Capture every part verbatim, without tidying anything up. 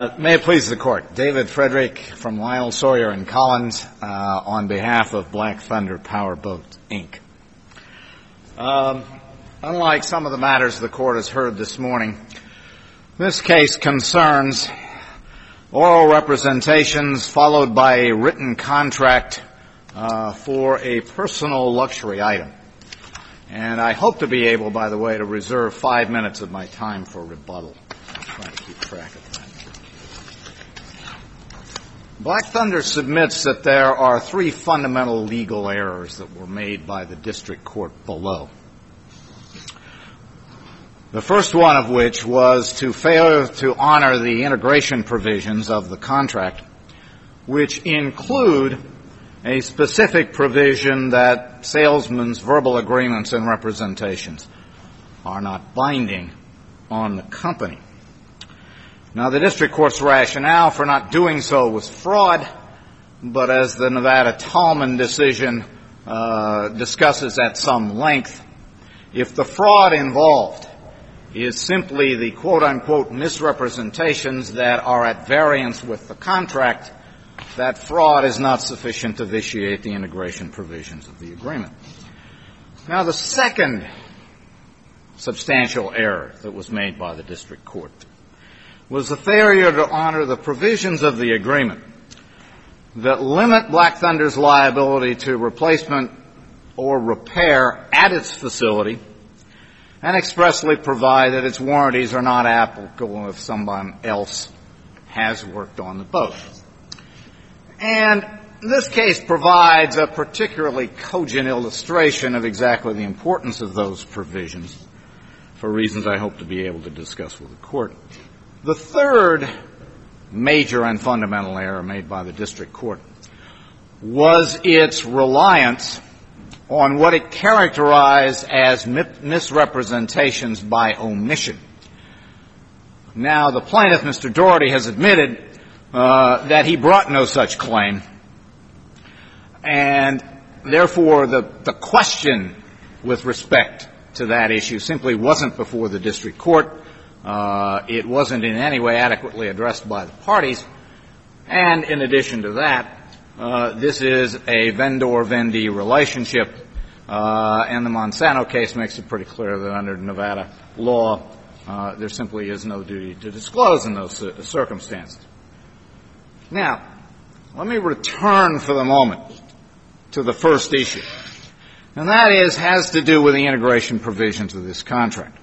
Uh, may it please the Court. David Frederick from Lyle, Sawyer and Collins uh, on behalf of Black Thunder Powerboat, Incorporated. Um, unlike some of the matters the Court has heard this morning, this case concerns oral representations followed by a written contract uh, for a personal luxury item. And I hope to be able, by the way, to reserve five minutes of my time for rebuttal. I'm trying to keep track of that. Black Thunder submits that there are three fundamental legal errors that were made by the district court below. The first one of which was to fail to honor the integration provisions of the contract, which include a specific provision that salesmen's verbal agreements and representations are not binding on the company. Now, the district court's rationale for not doing so was fraud, but as the Nevada Tallman decision uh, discusses at some length, if the fraud involved is simply the quote-unquote misrepresentations that are at variance with the contract, that fraud is not sufficient to vitiate the integration provisions of the agreement. Now, the second substantial error that was made by the district court was the failure to honor the provisions of the agreement that limit Black Thunder's liability to replacement or repair at its facility and expressly provide that its warranties are not applicable if someone else has worked on the boat. And this case provides a particularly cogent illustration of exactly the importance of those provisions for reasons I hope to be able to discuss with the Court. The third major and fundamental error made by the district court was its reliance on what it characterized as misrepresentations by omission. Now, the plaintiff, Mister Doherty, has admitted uh, that he brought no such claim, and therefore the, the question with respect to that issue simply wasn't before the district court. Uh, it wasn't in any way adequately addressed by the parties. And in addition to that, uh, this is a vendor-vendee relationship, uh, and the Monsanto case makes it pretty clear that under Nevada law, uh, there simply is no duty to disclose in those uh, circumstances. Now, let me return for the moment to the first issue, and that is has to do with the integration provisions of this contract.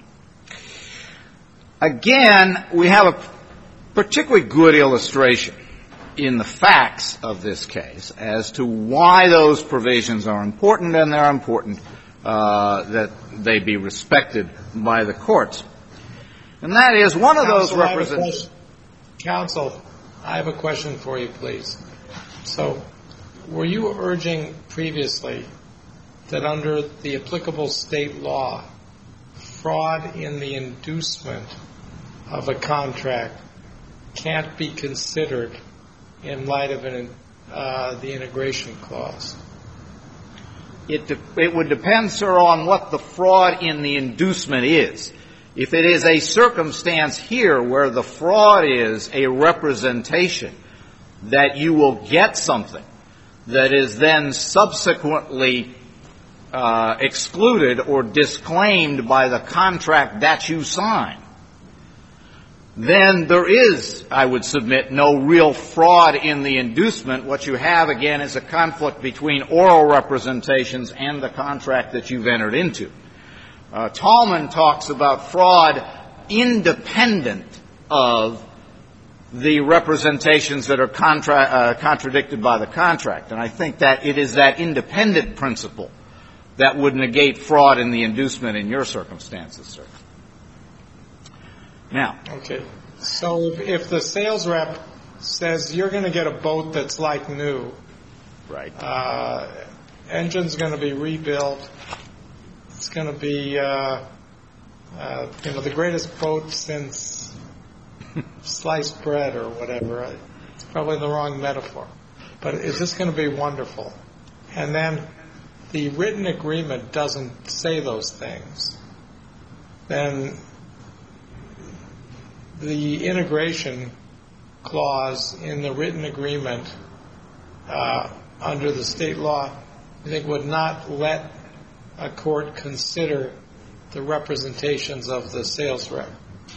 Again, we have a particularly good illustration in the facts of this case as to why those provisions are important, and they're important uh, that they be respected by the courts. And that is one of those represents. Counsel, I have a question for you, please. So, were you urging previously that under the applicable state law, fraud in the inducement of a contract can't be considered in light of an, uh, the integration clause? It, de- it would depend, sir, on what the fraud in the inducement is. If it is a circumstance here where the fraud is a representation that you will get something that is then subsequently uh, excluded or disclaimed by the contract that you sign, then there is, I would submit, no real fraud in the inducement. What you have, again, is a conflict between oral representations and the contract that you've entered into. Uh, Tallman talks about fraud independent of the representations that are contra- uh, contradicted by the contract. And I think that it is that independent principle that would negate fraud in the inducement in your circumstances, sir. Now. Okay. So if, if the sales rep says you're going to get a boat that's like new, right? Uh, engine's going to be rebuilt. It's going to be, uh, uh, you know, the greatest boat since sliced bread or whatever. It's probably the wrong metaphor, but is this going to be wonderful? And then the written agreement doesn't say those things. Then the integration clause in the written agreement uh, under the state law, you think would not let a court consider the representations of the sales rep?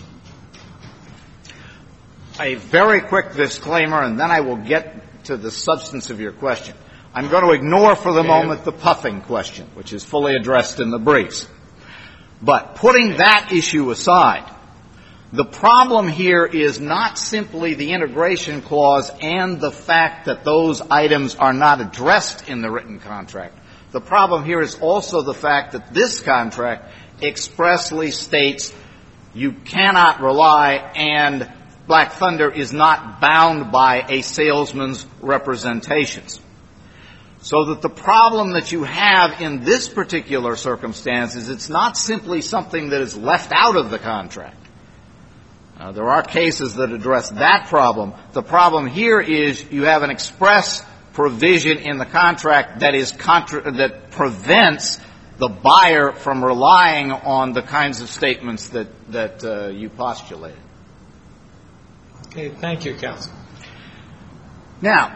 A very quick disclaimer, and then I will get to the substance of your question. I'm going to ignore for the okay. moment the puffing question, which is fully addressed in the briefs. But putting that issue aside, the problem here is not simply the integration clause and the fact that those items are not addressed in the written contract. The problem here is also the fact that this contract expressly states you cannot rely, and Black Thunder is not bound by a salesman's representations. So that the problem that you have in this particular circumstance is it's not simply something that is left out of the contract. Uh, there are cases that address that problem. The problem here is you have an express provision in the contract that is contra- that prevents the buyer from relying on the kinds of statements that, that uh, you postulated. Okay, thank you, counsel. Now,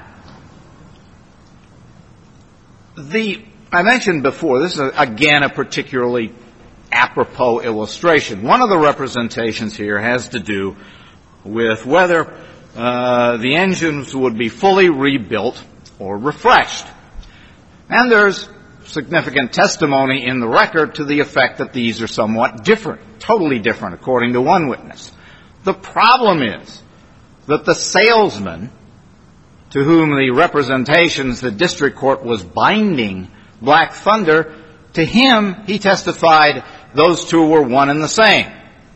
the I mentioned before, this is, again, a particularly apropos illustration. One of the representations here has to do with whether uh, the engines would be fully rebuilt or refreshed. And there's significant testimony in the record to the effect that these are somewhat different, totally different, according to one witness. The problem is that the salesman to whom the representations the district court was binding Black Thunder, to him, he testified those two were one and the same.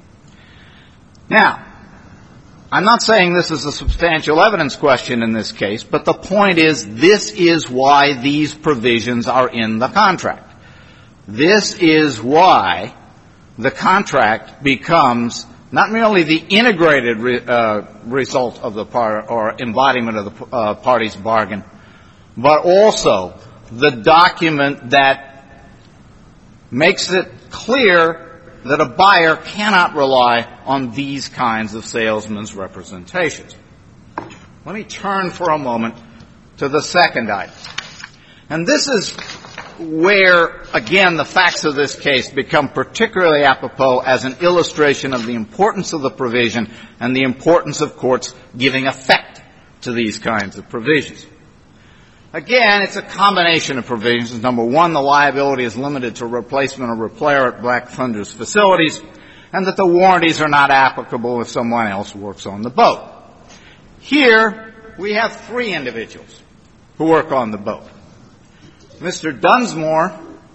Now, I'm not saying this is a substantial evidence question in this case, but the point is this is why these provisions are in the contract. This is why the contract becomes not merely the integrated re, uh, result of the par- or embodiment of the uh, party's bargain, but also the document that makes it clear that a buyer cannot rely on these kinds of salesman's representations. Let me turn for a moment to the second item. And this is where, again, the facts of this case become particularly apropos as an illustration of the importance of the provision and the importance of courts giving effect to these kinds of provisions. Again, it's a combination of provisions. Number one, the liability is limited to replacement or repair at Black Thunder's facilities, and that the warranties are not applicable if someone else works on the boat. Here, we have three individuals who work on the boat. Mister Dunsmore,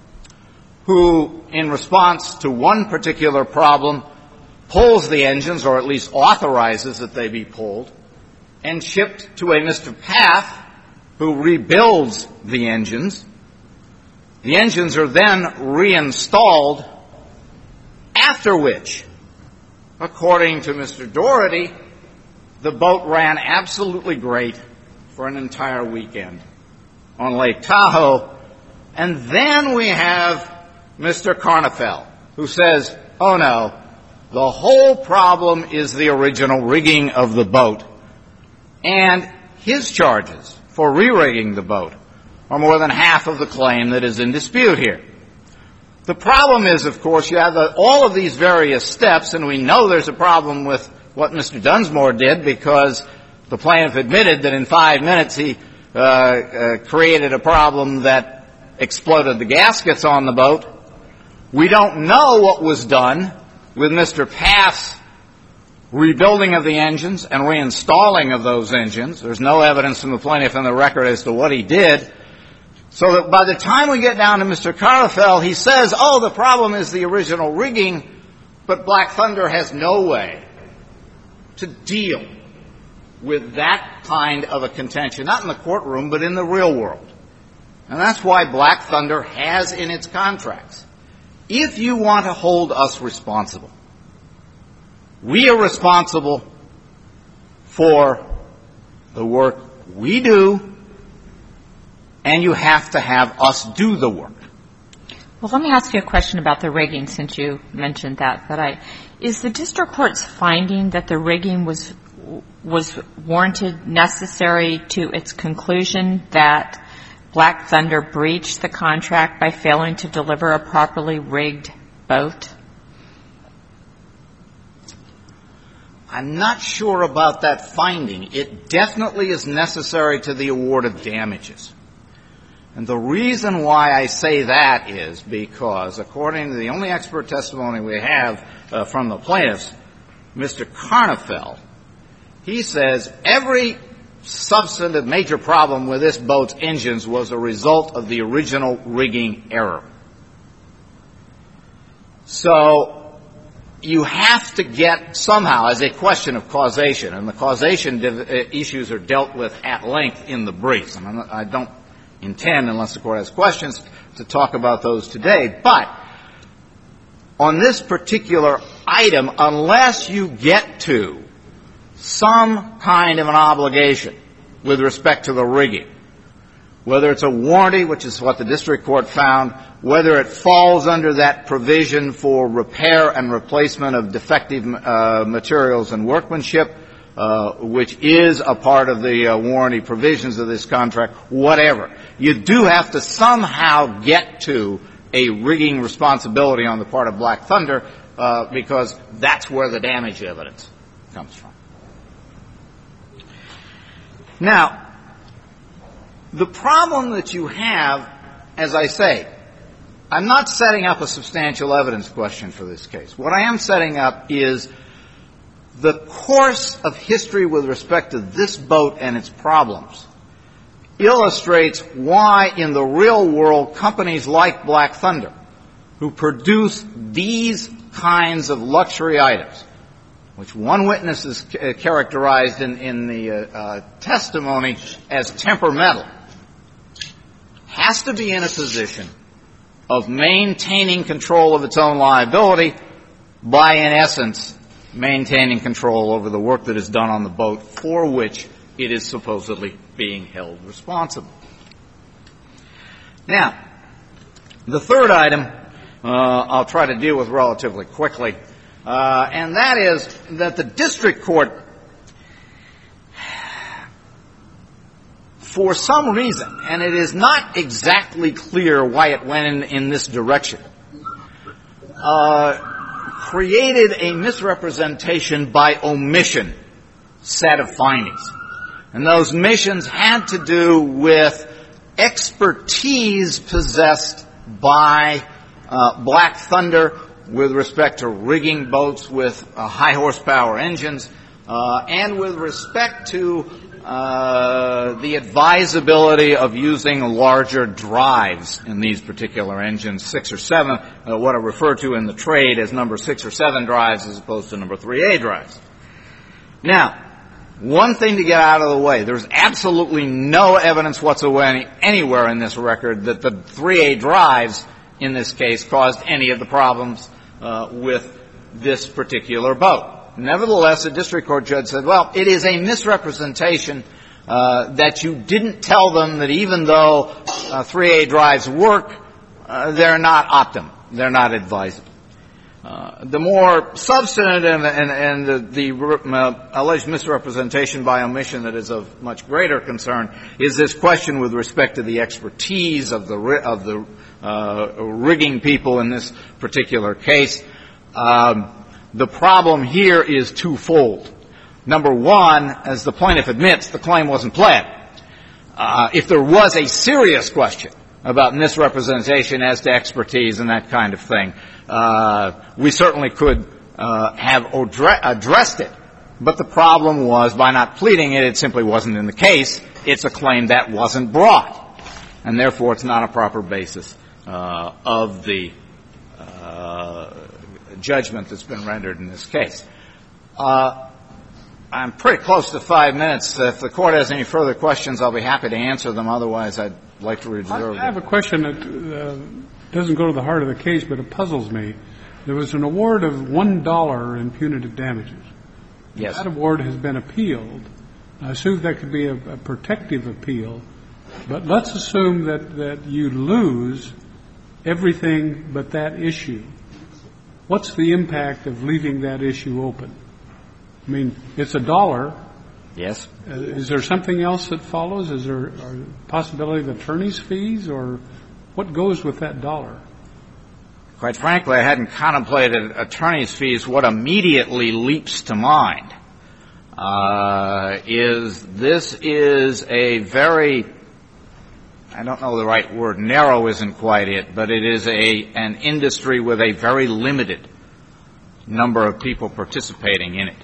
who, in response to one particular problem, pulls the engines, or at least authorizes that they be pulled, and shipped to a Mister Path, who rebuilds the engines. The engines are then reinstalled, after which, according to Mister Doherty, the boat ran absolutely great for an entire weekend on Lake Tahoe. And then we have Mister Carnefel, who says, oh no, the whole problem is the original rigging of the boat. And his charges for re-rigging the boat are more than half of the claim that is in dispute here. The problem is, of course, you have the, all of these various steps, and we know there's a problem with what Mister Dunsmore did because the plaintiff admitted that in five minutes he uh, uh, created a problem that exploded the gaskets on the boat. We don't know what was done with Mister Path's rebuilding of the engines and reinstalling of those engines. There's no evidence from the plaintiff in the record as to what he did. So that by the time we get down to Mister Carnefel, he says, oh, the problem is the original rigging, but Black Thunder has no way to deal with that kind of a contention, not in the courtroom, but in the real world. And that's why Black Thunder has in its contracts, if you want to hold us responsible, we are responsible for the work we do, and you have to have us do the work. Well, let me ask you a question about the rigging, since you mentioned that. But I, is the district court's finding that the rigging was was warranted necessary to its conclusion that Black Thunder breached the contract by failing to deliver a properly rigged boat? I'm not sure about that finding. It definitely is necessary to the award of damages. And the reason why I say that is because, according to the only expert testimony we have uh, from the plaintiffs, Mister Carnefel, he says every substantive major problem with this boat's engines was a result of the original rigging error. So you have to get somehow, as a question of causation, and the causation div- issues are dealt with at length in the briefs. And I'm not, I don't intend, unless the Court has questions, to talk about those today. But on this particular item, unless you get to some kind of an obligation with respect to the rigging, whether it's a warranty, which is what the district court found, whether it falls under that provision for repair and replacement of defective uh, materials and workmanship, uh, which is a part of the uh, warranty provisions of this contract, whatever. You do have to somehow get to a rigging responsibility on the part of Black Thunder, uh, because that's where the damage evidence comes from. Now, the problem that you have, as I say, I'm not setting up a substantial evidence question for this case. What I am setting up is the course of history with respect to this boat and its problems illustrates why, in the real world, companies like Black Thunder, who produce these kinds of luxury items, which one witness has uh, characterized in, in the uh, uh, testimony as temperamental, has to be in a position of maintaining control of its own liability by, in essence, maintaining control over the work that is done on the boat for which it is supposedly being held responsible. Now, the third item uh, I'll try to deal with relatively quickly, uh, and that is that the district court, for some reason, and it is not exactly clear why it went in, in this direction, uh, created a misrepresentation by omission set of findings. And those omissions had to do with expertise possessed by uh, Black Thunder with respect to rigging boats with uh, high horsepower engines, uh, and with respect to uh, the advisability of using larger drives in these particular engines, six or seven, uh, what are referred to in the trade as number six or seven drives as opposed to number three A drives. Now, one thing to get out of the way, there's absolutely no evidence whatsoever anywhere in this record that the three A drives in this case caused any of the problems uh, with this particular boat. Nevertheless, the district court judge said, well, it is a misrepresentation uh, that you didn't tell them that even though uh, three A drives work, uh, they're not optimum. They're not advisable. Uh, the more substantive and, and, and the, the uh, alleged misrepresentation by omission that is of much greater concern is this question with respect to the expertise of the of the uh, rigging people in this particular case. Um, the problem here is twofold. Number one, as the plaintiff admits, the claim wasn't pled. Uh, if there was a serious question about misrepresentation as to expertise and that kind of thing, Uh, we certainly could uh, have addre- addressed it. But the problem was, by not pleading it, it simply wasn't in the case. It's a claim that wasn't brought. And therefore, it's not a proper basis uh, of the uh, judgment that's been rendered in this case. Uh, I'm pretty close to five minutes. If the Court has any further questions, I'll be happy to answer them. Otherwise, I'd like to reserve I have a question that uh, doesn't go to the heart of the case, but it puzzles me. There was an award of one dollar in punitive damages. Yes. That award has been appealed. I assume that could be a, a protective appeal. But let's assume that, that you lose everything but that issue. What's the impact of leaving that issue open? I mean, it's a dollar. Yes. Uh, is there something else that follows? Is there a possibility of attorney's fees, or what goes with that dollar? Quite frankly, I hadn't contemplated attorney's fees. What immediately leaps to mind uh, is this is a very, I don't know the right word, narrow isn't quite it, but it is a an industry with a very limited number of people participating in it.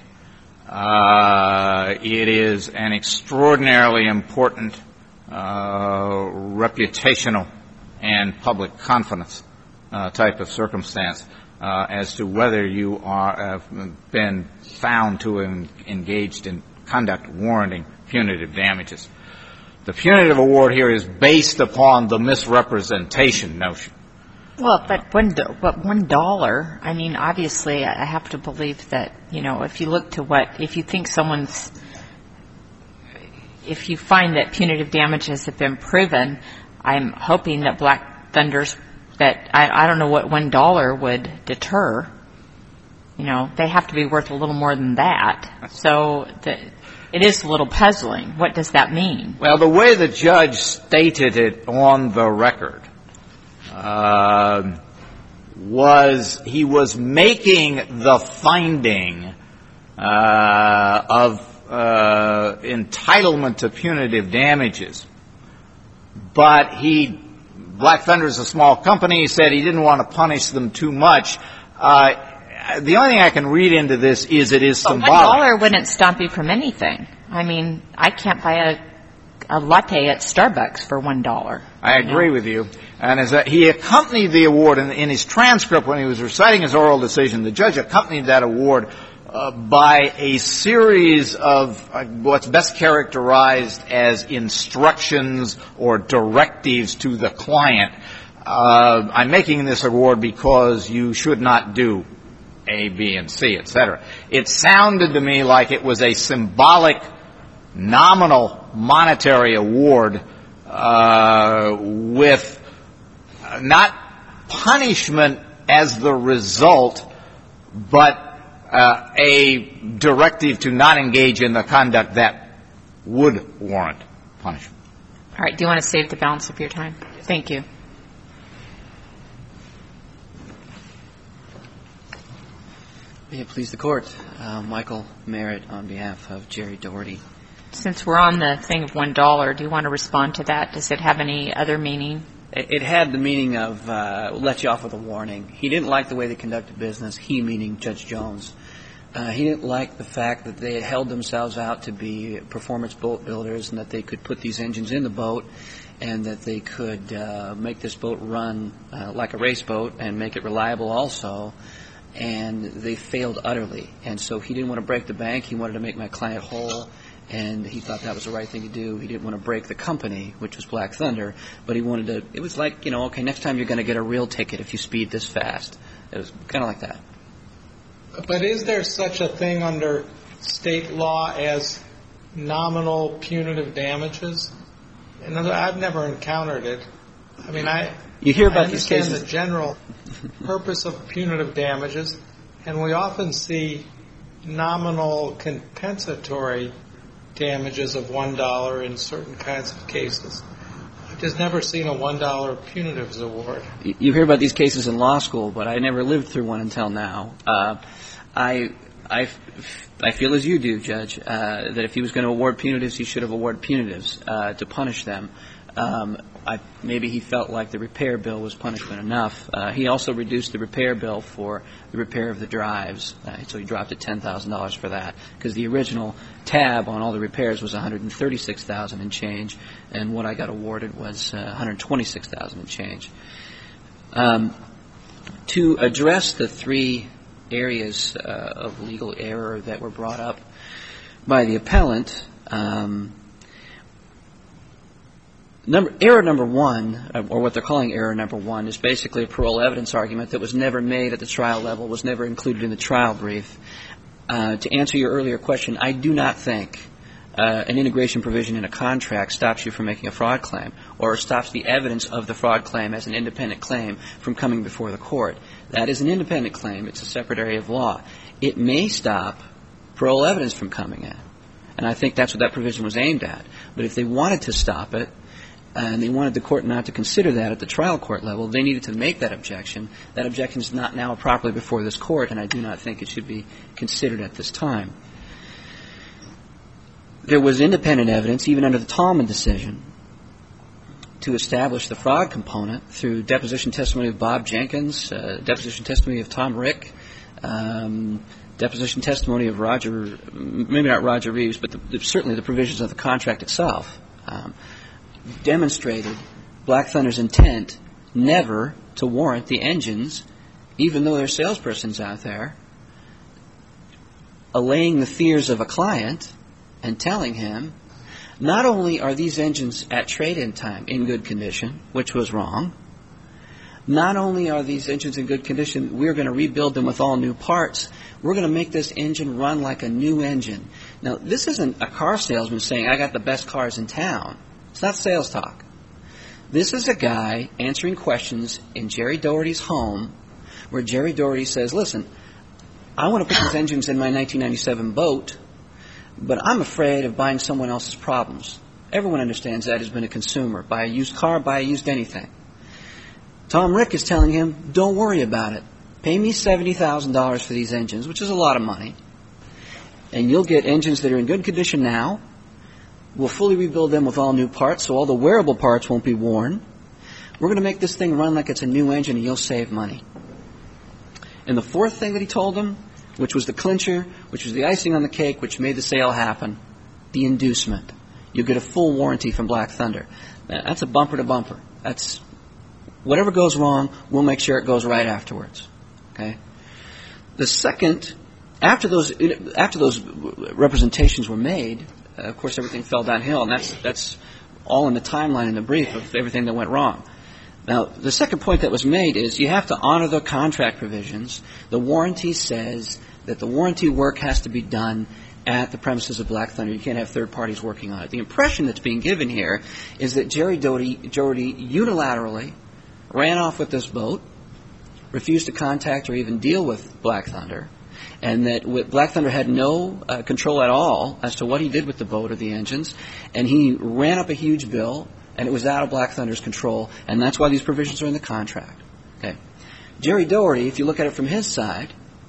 Uh, it is an extraordinarily important uh, reputational and public confidence uh, type of circumstance uh, as to whether you are have been found to have engaged in conduct warranting punitive damages. The punitive award here is based upon the misrepresentation notion. Well, but one, but one dollar, I mean, obviously, I have to believe that, you know, if you look to what, if you think someone's, if you find that punitive damages have been proven, I'm hoping that Black Thunder's, that, I, I don't know what one dollar would deter. You know, they have to be worth a little more than that. So the, it is a little puzzling. What does that mean? Well, the way the judge stated it on the record, Uh, was he was making the finding uh, of uh, entitlement to punitive damages, but he, Black Thunder is a small company, he said he didn't want to punish them too much. Uh, the only thing I can read into this is it is symbolic. But one dollar wouldn't stop you from anything. I mean, I can't buy a a latte at Starbucks for one dollar. I agree with you. And as a, he accompanied the award in, in his transcript when he was reciting his oral decision, the judge accompanied that award uh, by a series of uh, what's best characterized as instructions or directives to the client. Uh, I'm making this award because you should not do A, B, and C, et cetera. It sounded to me like it was a symbolic, nominal monetary award uh, with not punishment as the result, but uh, a directive to not engage in the conduct that would warrant punishment. All right. Do you want to save the balance of your time? Thank you. May it please the Court. Uh, Michael Merritt on behalf of Jerry Doherty. Since we're on the thing of one dollar, do you want to respond to that? Does it have any other meaning? It had the meaning of uh, let you off with a warning. He didn't like the way they conducted business, he meaning Judge Jones. Uh, he didn't like the fact that they had held themselves out to be performance boat builders and that they could put these engines in the boat and that they could uh, make this boat run uh, like a race boat and make it reliable also. And they failed utterly. And so he didn't want to break the bank. He wanted to make my client whole. And he thought that was the right thing to do. He didn't want to break the company, which was Black Thunder, but he wanted to, it was like, you know, okay, next time you're going to get a real ticket if you speed this fast. It was kind of like that. But is there such a thing under state law as nominal punitive damages? And I've never encountered it. I mean, I, you hear about I these understand cases. the general purpose of punitive damages, and we often see nominal compensatory damages of one dollar in certain kinds of cases. I've just never seen a one dollar punitives award. You hear about these cases in law school, but I never lived through one until now. Uh, I, I, I feel as you do, Judge, uh, that if he was going to award punitives, he should have awarded punitives uh, to punish them. Um, I, maybe he felt like the repair bill was punishment enough. Uh, he also reduced the repair bill for the repair of the drives, uh, so he dropped it ten thousand dollars for that, because the original tab on all the repairs was one hundred thirty-six thousand dollars and change, and what I got awarded was uh, one hundred twenty-six thousand dollars and change. Um, to address the three areas uh, of legal error that were brought up by the appellant, um, Number, error number one, or what they're calling error number one, is basically a parole evidence argument that was never made at the trial level, was never included in the trial brief. Uh, to answer your earlier question, I do not think uh, an integration provision in a contract stops you from making a fraud claim or stops the evidence of the fraud claim as an independent claim from coming before the court. That is an independent claim. It's a separate area of law. It may stop parole evidence from coming in. And I think that's what that provision was aimed at. But if they wanted to stop it, and they wanted the court not to consider that at the trial court level, they needed to make that objection. That objection is not now properly before this court, and I do not think it should be considered at this time. There was independent evidence, even under the Tallman decision, to establish the fraud component through deposition testimony of Bob Jenkins, uh, deposition testimony of Tom Rick, um, deposition testimony of Roger, maybe not Roger Reeves, but the, the, certainly the provisions of the contract itself, um, demonstrated Black Thunder's intent never to warrant the engines, even though there are salespersons out there allaying the fears of a client and telling him, not only are these engines at trade-in time in good condition, which was wrong, not only are these engines in good condition, we're going to rebuild them with all new parts. We're going to make this engine run like a new engine. Now, this isn't a car salesman saying, I got the best cars in town. It's not sales talk. This is a guy answering questions in Jerry Doherty's home where Jerry Doherty says, listen, I want to put these engines in my nineteen ninety-seven boat, but I'm afraid of buying someone else's problems. Everyone understands that has been a consumer. Buy a used car, buy a used anything. Tom Rick is telling him, don't worry about it. Pay me seventy thousand dollars for these engines, which is a lot of money, and you'll get engines that are in good condition now. We'll fully rebuild them with all new parts, so all the wearable parts won't be worn. We're going to make this thing run like it's a new engine, and you'll save money. And the fourth thing that he told him, which was the clincher, which was the icing on the cake, which made the sale happen, the inducement. You'll get a full warranty from Black Thunder. Now, that's a bumper to bumper. That's whatever goes wrong, we'll make sure it goes right afterwards. Okay? The second, after those after those representations were made, uh, of course everything fell downhill, and that's that's all in the timeline in the brief of everything that went wrong. Now, the second point that was made is you have to honor the contract provisions. The warranty says that the warranty work has to be done at the premises of Black Thunder. You can't have third parties working on it. The impression that's being given here is that Jerry Doherty, Doherty unilaterally ran off with this boat, refused to contact or even deal with Black Thunder, and that Black Thunder had no uh, control at all as to what he did with the boat or the engines, and he ran up a huge bill, and it was out of Black Thunder's control, and that's why these provisions are in the contract. Okay. Jerry Doherty, if you look at it from his side,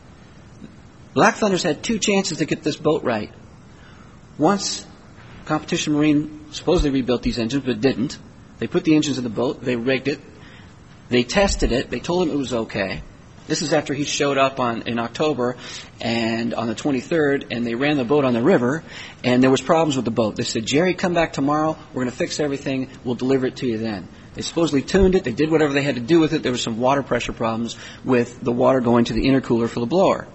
Black Thunder's had two chances to get this boat right. Once, Competition Marine supposedly rebuilt these engines, but didn't. They put the engines in the boat, they rigged it, they tested it, they told him it was okay. This is after he showed up on in October and on the twenty-third, and they ran the boat on the river, and there was problems with the boat. They said, Jerry, come back tomorrow. We're going to fix everything. We'll deliver it to you then. They supposedly tuned it. They did whatever they had to do with it. There were some water pressure problems with the water going to the intercooler for the blower.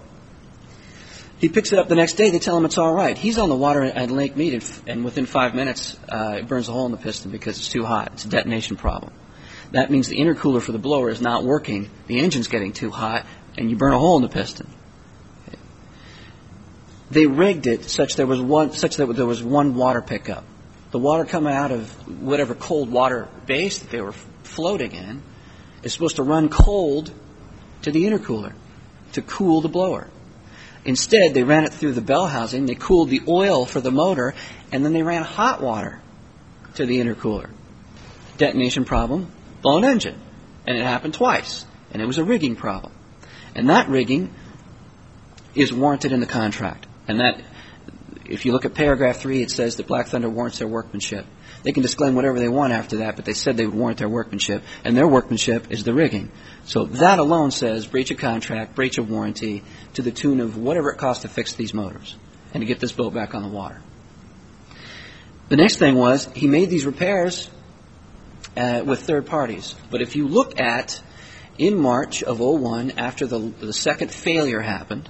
He picks it up the next day. They tell him it's all right. He's on the water at Lake Mead, and, and within five minutes, uh, it burns a hole in the piston because it's too hot. It's a detonation problem. That means the intercooler for the blower is not working. The engine's getting too hot, and you burn a hole in the piston. Okay. They rigged it such there was one, such that there was one water pickup. The water coming out of whatever cold water base that they were floating in is supposed to run cold to the intercooler to cool the blower. Instead, they ran it through the bell housing. They cooled the oil for the motor, and then they ran hot water to the intercooler. Detonation problem. Blown engine. And it happened twice. And it was a rigging problem. And that rigging is warranted in the contract. And that, if you look at paragraph three, it says that Black Thunder warrants their workmanship. They can disclaim whatever they want after that, but they said they would warrant their workmanship. And their workmanship is the rigging. So that alone says breach of contract, breach of warranty, to the tune of whatever it costs to fix these motors and to get this boat back on the water. The next thing was he made these repairs Uh, with third parties. But if you look at, in March of oh one, after the, the second failure happened,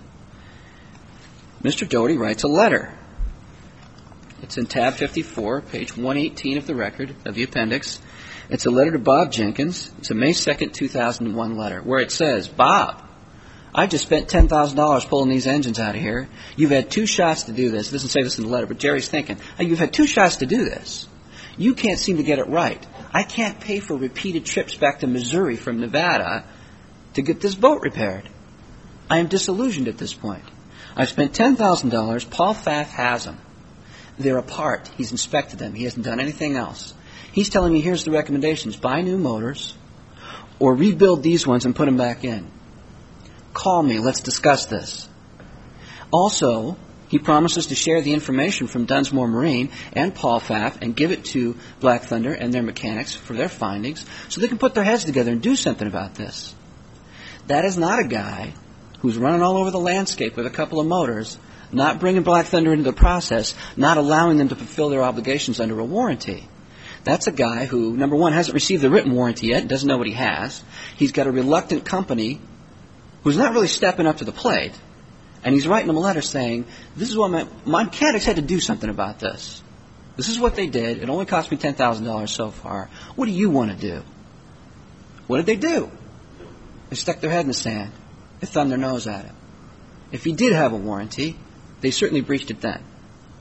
Mister Doherty writes a letter. It's in tab fifty-four, page one eighteen of the record of the appendix. It's a letter to Bob Jenkins. It's a May second, two thousand one letter, where it says, Bob, I just spent ten thousand dollars pulling these engines out of here. You've had two shots to do this. It doesn't say this in the letter, but Jerry's thinking, hey, you've had two shots to do this. You can't seem to get it right. I can't pay for repeated trips back to Missouri from Nevada to get this boat repaired. I am disillusioned at this point. I spent ten thousand dollars. Paul Pfaff has them. They're apart. He's inspected them. He hasn't done anything else. He's telling me, here's the recommendations. Buy new motors or rebuild these ones and put them back in. Call me. Let's discuss this. Also, he promises to share the information from Dunsmore Marine and Paul Pfaff and give it to Black Thunder and their mechanics for their findings so they can put their heads together and do something about this. That is not a guy who's running all over the landscape with a couple of motors, not bringing Black Thunder into the process, not allowing them to fulfill their obligations under a warranty. That's a guy who, number one, hasn't received the written warranty yet, doesn't know what he has. He's got a reluctant company who's not really stepping up to the plate. And he's writing them a letter saying, this is what my, my mechanics had to do something about this. This is what they did. It only cost me ten thousand dollars so far. What do you want to do? What did they do? They stuck their head in the sand. They thumbed their nose at it. If he did have a warranty, they certainly breached it then.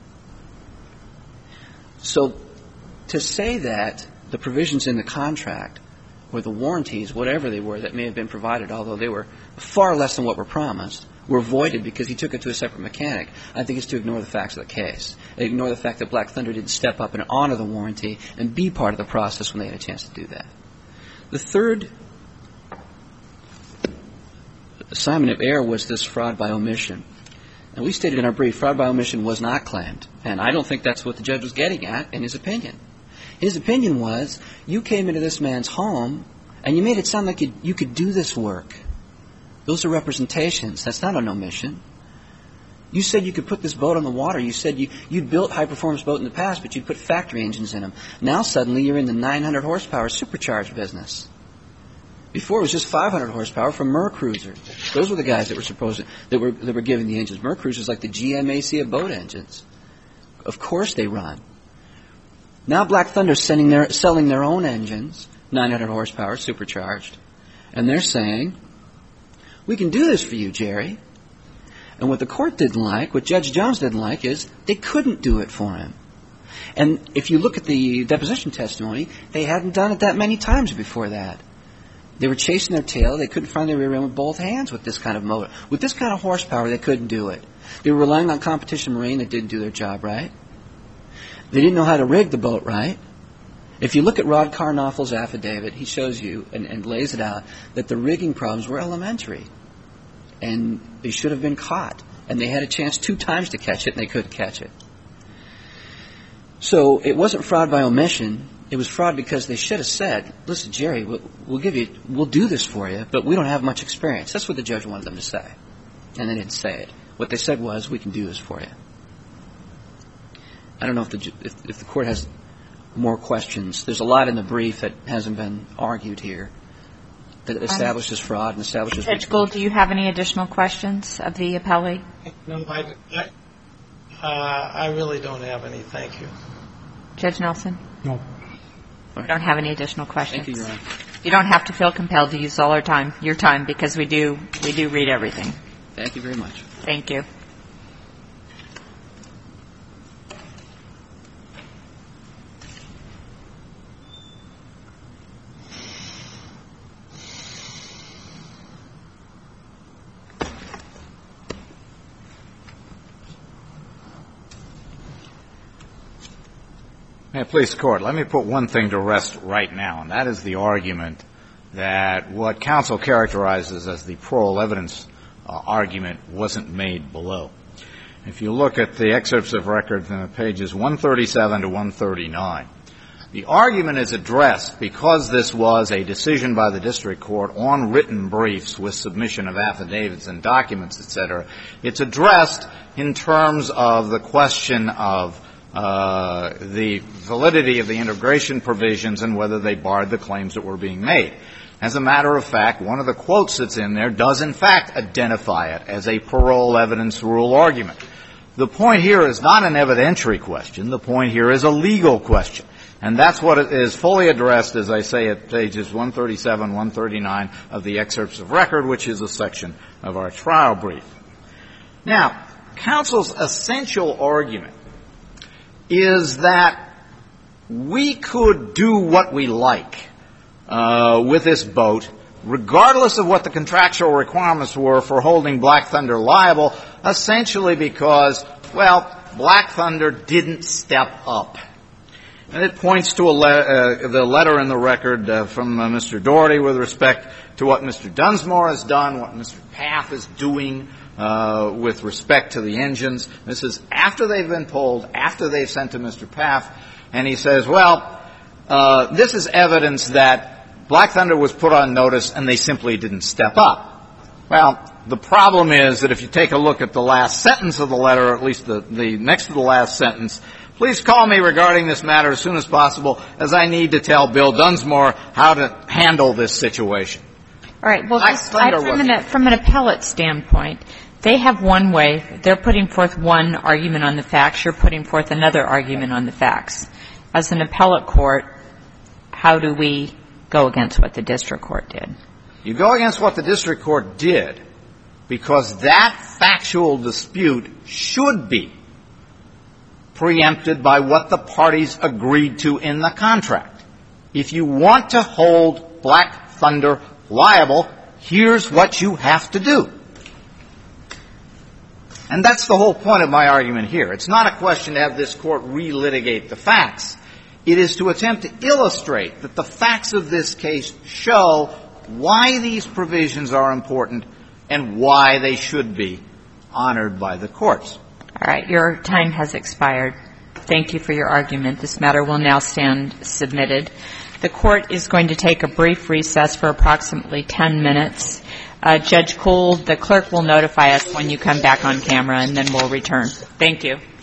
So to say that the provisions in the contract or the warranties, whatever they were that may have been provided, although they were far less than what were promised, were voided because he took it to a separate mechanic, I think is to ignore the facts of the case. They ignore the fact that Black Thunder didn't step up and honor the warranty and be part of the process when they had a chance to do that. The third assignment of error was this fraud by omission. And we stated in our brief, fraud by omission was not claimed. And I don't think that's what the judge was getting at in his opinion. His opinion was, you came into this man's home and you made it sound like you, you could do this work. Those are representations. That's not an omission. You said you could put this boat on the water. You said you, you'd built high-performance boat in the past, but you'd put factory engines in them. Now suddenly you're in the nine hundred horsepower supercharged business. Before it was just five hundred horsepower from Mercruiser. Those were the guys that were supposed to, that were that were given the engines. Mercruiser is like the G M A C of boat engines. Of course they run. Now Black Thunder's sending their selling their own engines, nine hundred horsepower supercharged, and they're saying, we can do this for you, Jerry. And what the court didn't like, what Judge Jones didn't like, is they couldn't do it for him. And if you look at the deposition testimony, they hadn't done it that many times before that. They were chasing their tail. They couldn't find their rear end with both hands with this kind of motor. With this kind of horsepower, they couldn't do it. They were relying on Competition Marine that didn't do their job right. They didn't know how to rig the boat right. If you look at Rod Carnoffel's affidavit, he shows you and, and lays it out that the rigging problems were elementary. And they should have been caught. And they had a chance two times to catch it, and they couldn't catch it. So it wasn't fraud by omission. It was fraud because they should have said, listen, Jerry, we'll, we'll give you, we'll do this for you, but we don't have much experience. That's what the judge wanted them to say. And they didn't say it. What they said was, we can do this for you. I don't know if the, if, if the court has more questions. There's a lot in the brief that hasn't been argued here that establishes fraud and establishes... Judge Gould, do you have any additional questions of the appellee? No, I, I, uh, I really don't have any. Thank you. Judge Nelson? No. I don't have any additional questions. Thank you, Your Honor. You don't have to feel compelled to use all our time, your time, because we do we do read everything. Thank you very much. Thank you. May it please the Court, let me put one thing to rest right now, and that is the argument that what counsel characterizes as the parole evidence uh, argument wasn't made below. If you look at the excerpts of record in pages one thirty-seven to one thirty-nine, the argument is addressed because this was a decision by the district court on written briefs with submission of affidavits and documents, et cetera. It's addressed in terms of the question of Uh, the validity of the integration provisions and whether they barred the claims that were being made. As a matter of fact, one of the quotes that's in there does in fact identify it as a parole evidence rule argument. The point here is not an evidentiary question. The point here is a legal question. And that's what it is fully addressed, as I say, at pages one thirty-seven, one thirty-nine of the excerpts of record, which is a section of our trial brief. Now, counsel's essential argument is that we could do what we like uh, with this boat regardless of what the contractual requirements were for holding Black Thunder liable, essentially because, well, Black Thunder didn't step up. And it points to a le- uh, the letter in the record uh, from uh, Mister Doherty with respect to what Mister Dunsmore has done, what Mister Paff is doing uh, with respect to the engines. This is after they've been pulled, after they've sent to Mister Paff, and he says, well, uh, this is evidence that Black Thunder was put on notice and they simply didn't step up. Well, the problem is that if you take a look at the last sentence of the letter, or at least the, the next to the last sentence, please call me regarding this matter as soon as possible, as I need to tell Bill Dunsmore how to handle this situation. All right. Well, just, I, from, an, from an appellate standpoint, they have one way. They're putting forth one argument on the facts. You're putting forth another argument on the facts. As an appellate court, how do we go against what the district court did? You go against what the district court did because that factual dispute should be preempted by what the parties agreed to in the contract. If you want to hold Black Thunder liable, here's what you have to do. And that's the whole point of my argument here. It's not a question to have this court relitigate the facts. It is to attempt to illustrate that the facts of this case show why these provisions are important and why they should be honored by the courts. All right. Your time has expired. Thank you for your argument. This matter will now stand submitted. The court is going to take a brief recess for approximately ten minutes. Uh, Judge Kohl, the clerk will notify us when you come back on camera, and then we'll return. Thank you.